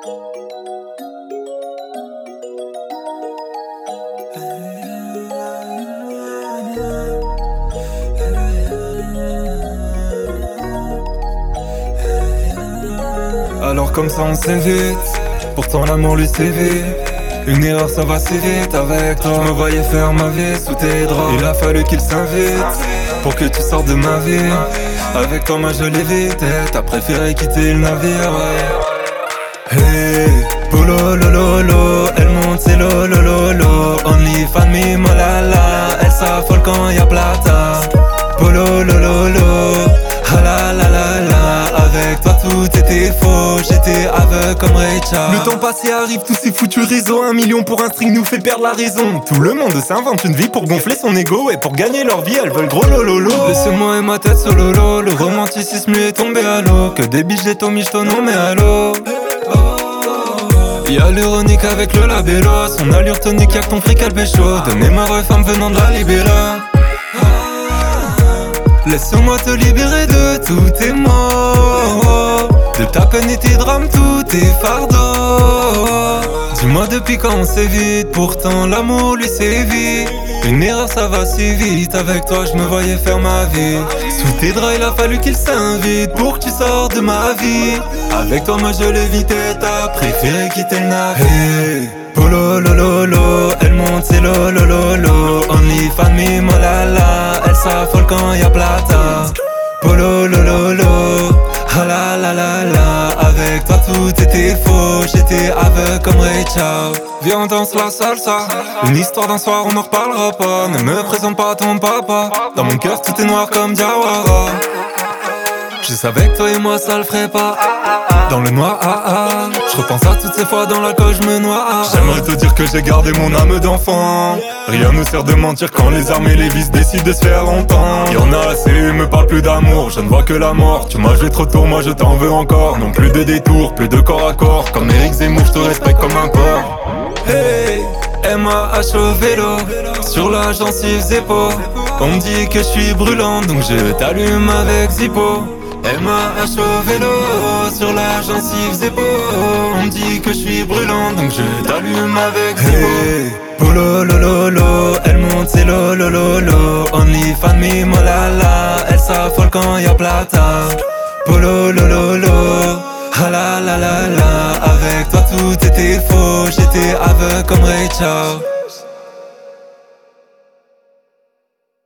Alors comme ça on s'invite, pourtant l'amour lui sévit. Une erreur ça va si vite avec toi. Je me voyais faire ma vie sous tes draps. Il a fallu qu'il s'invite pour que tu sortes de ma vie. Avec toi ma jolie vie, t'as préféré quitter le navire, ouais. Hey, polo lolo, elle monte c'est lolo. Only fan me molala, elle s'affole quand y'a plata. Polo lolo, ah la la la la. Avec toi tout était faux, j'étais aveugle comme Ray Charles. Le temps passé arrive, tous ces foutus réseaux. 1 million pour un string nous fait perdre la raison. Tout le monde s'invente une vie pour gonfler son ego. Et pour gagner leur vie, elles veulent gros lolo. Laissez-moi et ma tête sur lolo. Le romanticisme lui est tombé à l'eau. Que des biches, des tomichto, non mais allô. Y'a l'ironique avec le labello. Son allure tonique, y'a que ton fric, elle pécho. Donnez-moi femme venant de la libella. Laisse-moi te libérer de tous tes maux, de ta peine et tes drames, tous tes fardeaux. Dis-moi depuis quand on s'évite, pourtant l'amour lui sévit. Une erreur ça va si vite, avec toi je me voyais faire ma vie. Sous tes draps il a fallu qu'il s'invite pour que tu sortes de ma vie. Avec toi moi je l'évitais, t'as préféré quitter le navire. Hey, polo lolo, elle monte c'est lolo. Only fan me molala, elle s'affole quand y'a plata. Polo lolo, ah la la la la. Avec toi tout était faux, j'étais aveugle comme Ray Charles. Viens on danse la salsa, une histoire d'un soir on en reparlera pas. Ne me présente pas à ton papa, dans mon cœur tout est noir comme Diawara. Je savais que toi et moi ça le ferait pas. Dans le noir, je repense à toutes ces fois dans l'alcool je me noie. J'aimerais te dire que j'ai gardé mon âme d'enfant. Rien ne sert de mentir quand les armes et les vices décident de se faire entendre. Y'en a assez, me parle plus d'amour, je ne vois que la mort. Tu m'as joué trop tôt, moi je t'en veux encore. Non plus de détours, plus de corps à corps. Comme Eric Zemmour, je te respecte comme un porc. Hey, MAH au vélo, sur la gencive Zeppo. On me dit que je suis brûlant, donc je t'allume avec Zippo. MAH au vélo, sur la gencive Zeppo. On me dit que je suis brûlant, donc je t'allume avec Zippo. Hey, polo lolo, elle monte c'est lolo. Only fan me molala, elle s'affole quand y'a plata. Polo lolo, ah la la la la. Avec toi tout était faux, j'étais aveugle comme Ray Charles.